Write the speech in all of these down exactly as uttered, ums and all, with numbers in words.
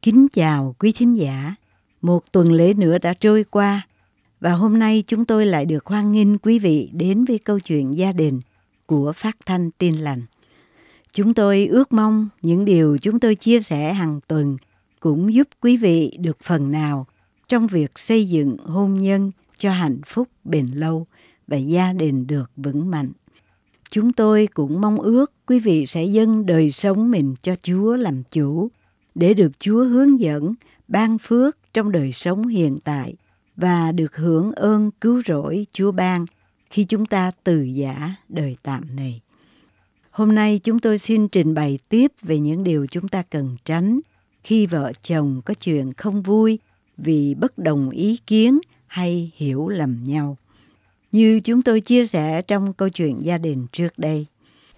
Kính chào quý thính giả. Một tuần lễ nữa đã trôi qua và hôm nay chúng tôi lại được hoan nghênh quý vị đến với câu chuyện gia đình của Phát thanh Tin Lành. Chúng tôi ước mong những điều chúng tôi chia sẻ hàng tuần cũng giúp quý vị được phần nào trong việc xây dựng hôn nhân cho hạnh phúc bền lâu và gia đình được vững mạnh. Chúng tôi cũng mong ước quý vị sẽ dâng đời sống mình cho Chúa làm chủ, để được Chúa hướng dẫn, ban phước trong đời sống hiện tại và được hưởng ơn cứu rỗi Chúa ban khi chúng ta từ giã đời tạm này. Hôm nay chúng tôi xin trình bày tiếp về những điều chúng ta cần tránh khi vợ chồng có chuyện không vui vì bất đồng ý kiến hay hiểu lầm nhau. Như chúng tôi chia sẻ trong câu chuyện gia đình trước đây,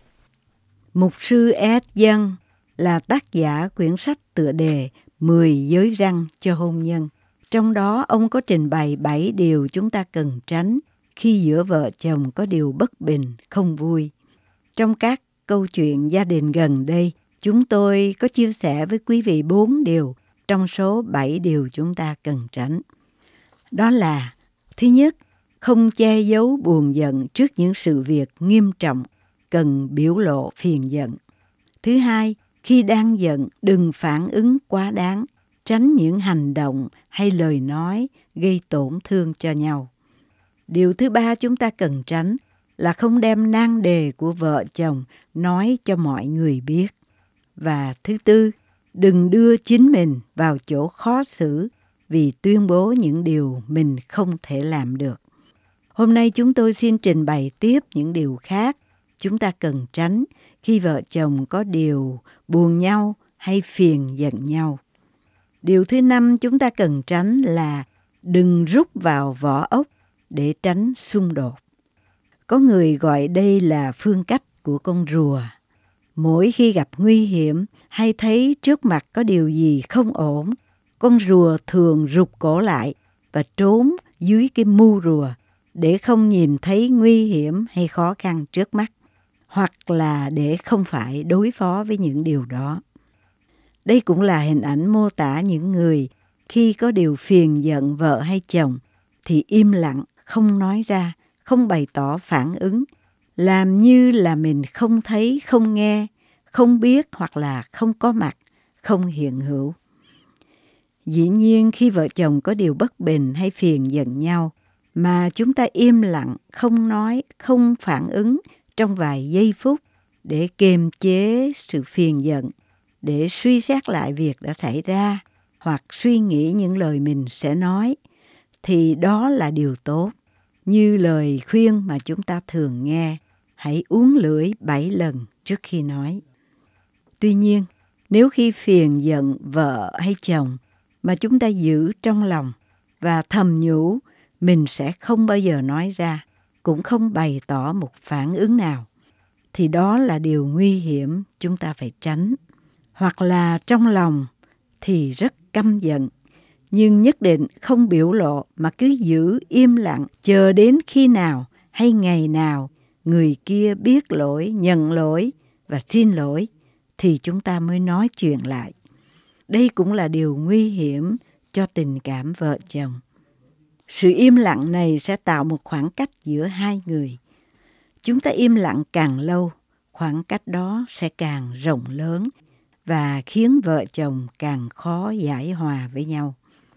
Mục sư Ed Young là tác giả quyển sách tựa đề mười giới răn cho hôn nhân. Trong đó ông có trình bày bảy điều chúng ta cần tránh khi giữa vợ chồng có điều bất bình, không vui. Trong các câu chuyện gia đình gần đây, chúng tôi có chia sẻ với quý vị bốn điều trong số bảy điều chúng ta cần tránh. Đó là: thứ nhất, không che giấu buồn giận trước những sự việc nghiêm trọng cần biểu lộ phiền giận. Thứ hai, khi đang giận, đừng phản ứng quá đáng, tránh những hành động hay lời nói gây tổn thương cho nhau. Điều thứ ba chúng ta cần tránh là không đem nan đề của vợ chồng nói cho mọi người biết. Và thứ tư, đừng đưa chính mình vào chỗ khó xử vì tuyên bố những điều mình không thể làm được. Hôm nay chúng tôi xin trình bày tiếp những điều khác chúng ta cần tránh khi vợ chồng có điều buồn nhau hay phiền giận nhau. Điều thứ năm chúng ta cần tránh là đừng rút vào vỏ ốc để tránh xung đột. Có người gọi đây là phương cách của con rùa. Mỗi khi gặp nguy hiểm hay thấy trước mặt có điều gì không ổn, con rùa thường rụt cổ lại và trốn dưới cái mu rùa để không nhìn thấy nguy hiểm hay khó khăn trước mắt, hoặc là để không phải đối phó với những điều đó. Đây cũng là hình ảnh mô tả những người khi có điều phiền giận vợ hay chồng thì im lặng, không nói ra, không bày tỏ phản ứng, làm như là mình không thấy, không nghe, không biết hoặc là không có mặt, không hiện hữu. Dĩ nhiên khi vợ chồng có điều bất bình hay phiền giận nhau mà chúng ta im lặng, không nói, không phản ứng trong vài giây phút để kiềm chế sự phiền giận, để suy xét lại việc đã xảy ra hoặc suy nghĩ những lời mình sẽ nói, thì đó là điều tốt. Như lời khuyên mà chúng ta thường nghe, hãy uốn lưỡi bảy lần trước khi nói. Tuy nhiên, nếu khi phiền giận vợ hay chồng mà chúng ta giữ trong lòng và thầm nhủ mình sẽ không bao giờ nói ra, cũng không bày tỏ một phản ứng nào, thì đó là điều nguy hiểm chúng ta phải tránh. Hoặc là trong lòng thì rất căm giận, nhưng nhất định không biểu lộ mà cứ giữ im lặng chờ đến khi nào hay ngày nào người kia biết lỗi, nhận lỗi và xin lỗi thì chúng ta mới nói chuyện lại. Đây cũng là điều nguy hiểm cho tình cảm vợ chồng. Sự im lặng này sẽ tạo một khoảng cách giữa hai người. Chúng ta im lặng càng lâu, khoảng cách đó sẽ càng rộng lớn và khiến vợ chồng càng khó giải hòa với nhau.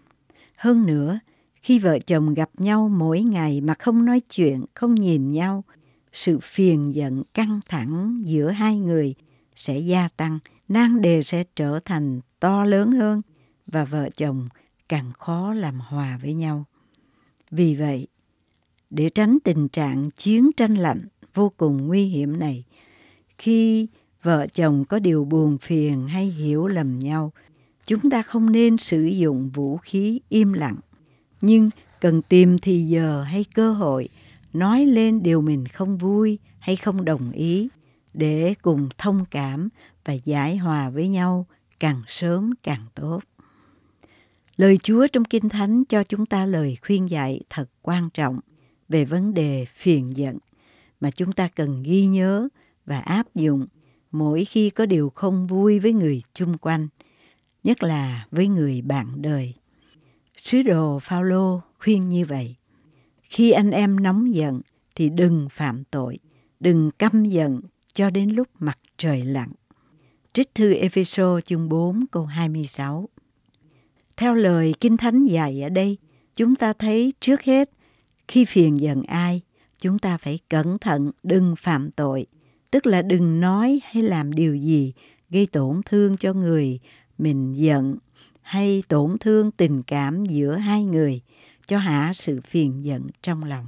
Hơn nữa, khi vợ chồng gặp nhau mỗi ngày mà không nói chuyện, không nhìn nhau, sự phiền giận căng thẳng giữa hai người sẽ gia tăng, nan đề sẽ trở thành to lớn hơn và vợ chồng càng khó làm hòa với nhau. Vì vậy, để tránh tình trạng chiến tranh lạnh vô cùng nguy hiểm này, khi vợ chồng có điều buồn phiền hay hiểu lầm nhau, chúng ta không nên sử dụng vũ khí im lặng, nhưng cần tìm thì giờ hay cơ hội nói lên điều mình không vui hay không đồng ý để cùng thông cảm và giải hòa với nhau càng sớm càng tốt. Lời Chúa trong Kinh Thánh cho chúng ta lời khuyên dạy thật quan trọng về vấn đề phiền giận mà chúng ta cần ghi nhớ và áp dụng mỗi khi có điều không vui với người chung quanh. nhất là với người bạn đời. Sứ đồ Phao-lô khuyên như vậy: khi anh em nóng giận thì đừng phạm tội, đừng căm giận cho đến lúc mặt trời lặn. Trích thư Ê-phê-sô chương bốn câu hai mươi sáu. Theo lời Kinh Thánh dạy ở đây, chúng ta thấy trước hết khi phiền giận ai, chúng ta phải cẩn thận đừng phạm tội, tức là đừng nói hay làm điều gì gây tổn thương cho người mình giận hay tổn thương tình cảm giữa hai người, cho hả sự phiền giận trong lòng.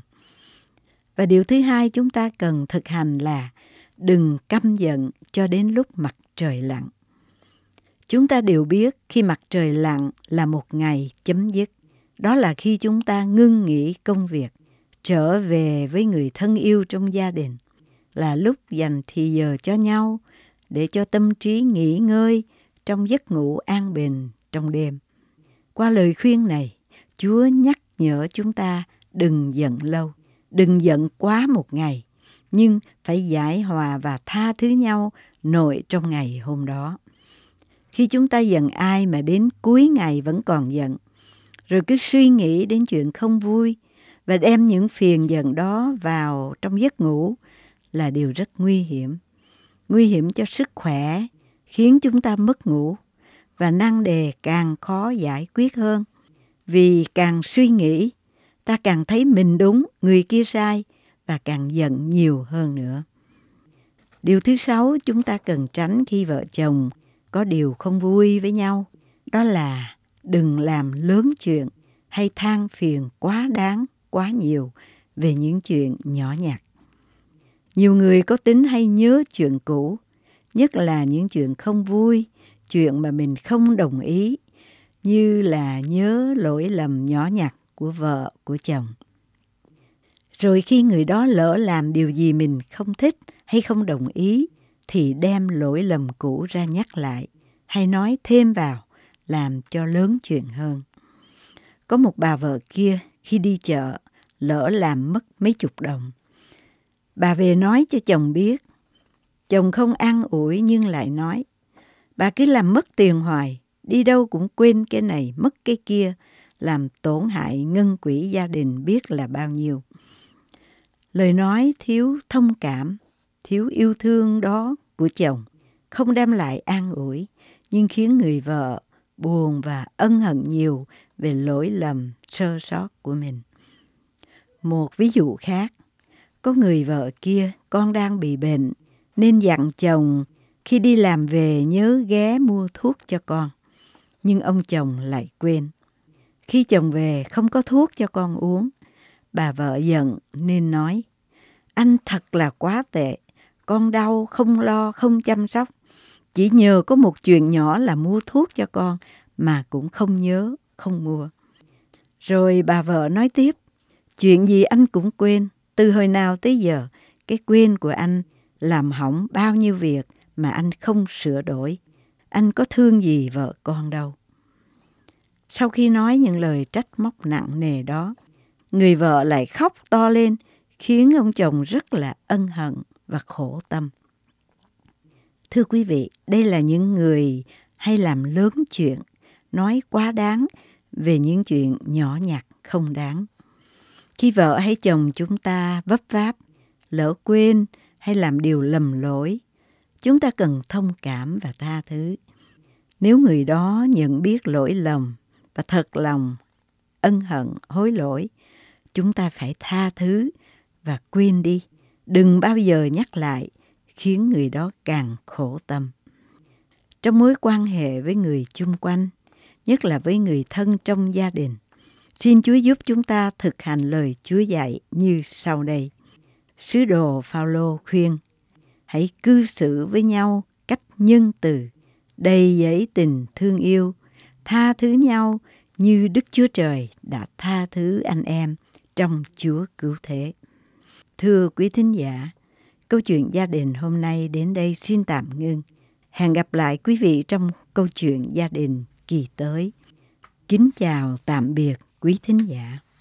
Và điều thứ hai chúng ta cần thực hành là đừng căm giận cho đến lúc mặt trời lặn. Chúng ta đều biết khi mặt trời lặn là một ngày chấm dứt. Đó là khi chúng ta ngưng nghỉ công việc, trở về với người thân yêu trong gia đình, là lúc dành thì giờ cho nhau để cho tâm trí nghỉ ngơi trong giấc ngủ an bình trong đêm. Qua lời khuyên này, Chúa nhắc nhở chúng ta đừng giận lâu, đừng giận quá một ngày, nhưng phải giải hòa và tha thứ nhau nội trong ngày hôm đó. Khi chúng ta giận ai mà đến cuối ngày vẫn còn giận, rồi cứ suy nghĩ đến chuyện không vui và đem những phiền giận đó vào trong giấc ngủ là điều rất nguy hiểm. Nguy hiểm cho sức khỏe, khiến chúng ta mất ngủ và nan đề càng khó giải quyết hơn. Vì càng suy nghĩ, ta càng thấy mình đúng, người kia sai và càng giận nhiều hơn nữa. Điều thứ sáu chúng ta cần tránh khi vợ chồng có điều không vui với nhau, đó là đừng làm lớn chuyện hay than phiền quá đáng, quá nhiều về những chuyện nhỏ nhặt. Nhiều người có tính hay nhớ chuyện cũ, nhất là những chuyện không vui, chuyện mà mình không đồng ý, như là nhớ lỗi lầm nhỏ nhặt của vợ, của chồng. Rồi khi người đó lỡ làm điều gì mình không thích hay không đồng ý, thì đem lỗi lầm cũ ra nhắc lại, hay nói thêm vào, làm cho lớn chuyện hơn. Có một bà vợ kia khi đi chợ, lỡ làm mất mấy chục đồng. Bà về nói cho chồng biết. Chồng không an ủi nhưng lại nói: bà cứ làm mất tiền hoài, đi đâu cũng quên cái này, mất cái kia, làm tổn hại ngân quỹ gia đình biết là bao nhiêu. Lời nói thiếu thông cảm, thiếu yêu thương đó của chồng không đem lại an ủi, nhưng khiến người vợ buồn và ân hận nhiều về lỗi lầm sơ sót của mình. Một ví dụ khác, có người vợ kia, con đang bị bệnh, nên dặn chồng khi đi làm về nhớ ghé mua thuốc cho con. Nhưng ông chồng lại quên. Khi chồng về không có thuốc cho con uống, bà vợ giận nên nói: anh thật là quá tệ, con đau không lo không chăm sóc, chỉ nhờ có một chuyện nhỏ là mua thuốc cho con mà cũng không nhớ, không mua. Rồi bà vợ nói tiếp: chuyện gì anh cũng quên, từ hồi nào tới giờ, cái quên của anh làm hỏng bao nhiêu việc mà anh không sửa đổi. Anh có thương gì vợ con đâu. Sau khi nói những lời trách móc nặng nề đó, người vợ lại khóc to lên, khiến ông chồng rất là ân hận và khổ tâm. Thưa quý vị, đây là những người hay làm lớn chuyện, nói quá đáng về những chuyện nhỏ nhặt không đáng. Khi vợ hay chồng chúng ta vấp váp, lỡ quên hay làm điều lầm lỗi, chúng ta cần thông cảm và tha thứ. Nếu người đó nhận biết lỗi lầm và thật lòng ân hận, hối lỗi, chúng ta phải tha thứ và quên đi. Đừng bao giờ nhắc lại, khiến người đó càng khổ tâm. Trong mối quan hệ với người chung quanh, nhất là với người thân trong gia đình, xin Chúa giúp chúng ta thực hành lời Chúa dạy như sau đây. Sứ đồ Phao-lô khuyên: hãy cư xử với nhau cách nhân từ, đầy dẫy tình thương yêu, tha thứ nhau như Đức Chúa Trời đã tha thứ anh em trong Chúa cứu thế. Thưa quý thính giả, câu chuyện gia đình hôm nay đến đây xin tạm ngưng. Hẹn gặp lại quý vị trong câu chuyện gia đình kỳ tới. Kính chào tạm biệt quý thính giả.